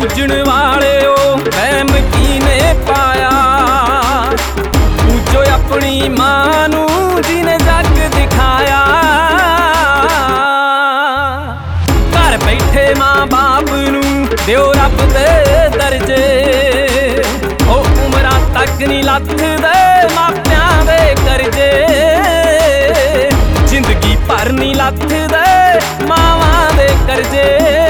पूजण वालिओ वहम कीने पाया। पूजो अपनी मां नूं जिने जग दिखाया। घर बैठे मां बाप नूं दिओ रब दे दर्जे। ओ उमरां तक नी लथदे मापियां दे करजे। जिंदगी भर नी लथदे मावां दे करजे।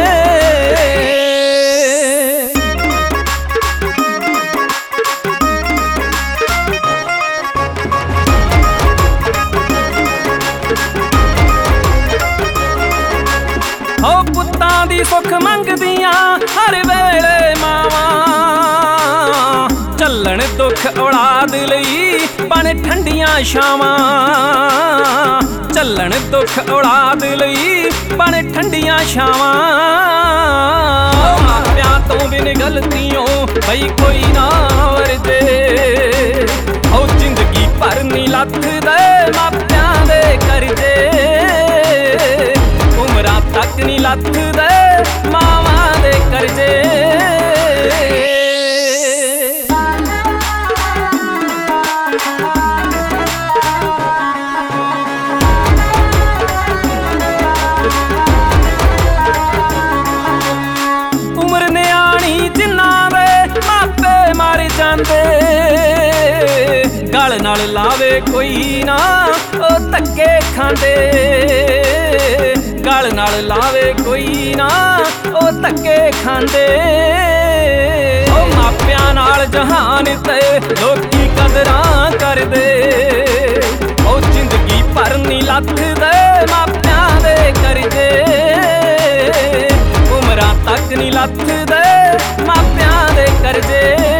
ओ पुत्तां दी सुख मंगदियां हर वेले मावां। झल्लण दुख औलाद लई बन ठंडियां छावां। झल्लण दुख औलाद लई बन ठंडियां छावां। मापियां तो बिन गलतियों बई कोई ना वरजे। ओ जिंदगी भर नी लथदे मापियां दे करजे। उमरां तक नी लथदे मावां दे करजे। उमर नियाणी जिन्ना दे मापे मर जांदे। गल नाल लावे कोई ना ओ धक्के खांदे। गल नाल लावे कोई ना ओ धक्के खांदे। ओ मापियां नाल जहान ते लोकी कदरां करदे। ओ जिंदगी भर नी लथदे मापियां दे करजे। उमरां तक नी लथदे मापियां दे करजे।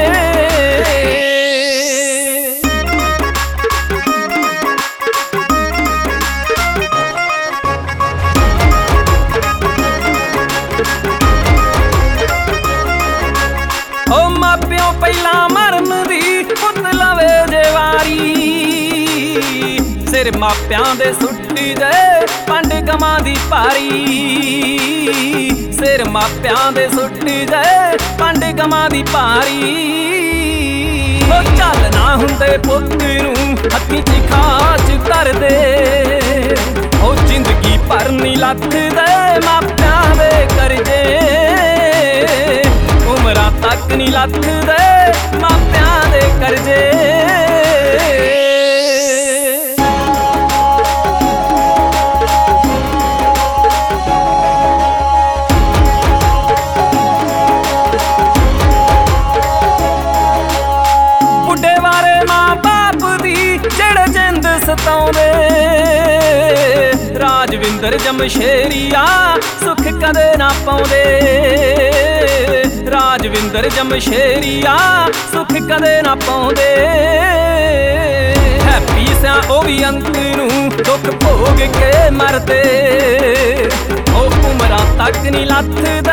ओ मापिओ पहला मरन दी पुत लवे जे वारी। सिर मापियां दे सुट्टी दे पंड गमां दी भारी। सिर मापियां दे सुट्टी दे पंड गमां दी भारी। ओ चल ना हुंदे पुत नूं हत्थी च खाच कर दे। ओ जिंदगी भर नी लथदे मापियां दे करजे। उमरां तक नी लथदे मापियां दे करजे। बुढ़े वारे मां बाप दी जेड़े जिंद सताउंदे। राजविंदर जमशेरिया सुख कदे ना पाउंदे। राजविंदर जमशेरिया सुख कदे ना पाउंदे। हैप्पी सिया ओ भी अंत नूं दुख भोग के मरदे। ओ उमरां तक नी लथदे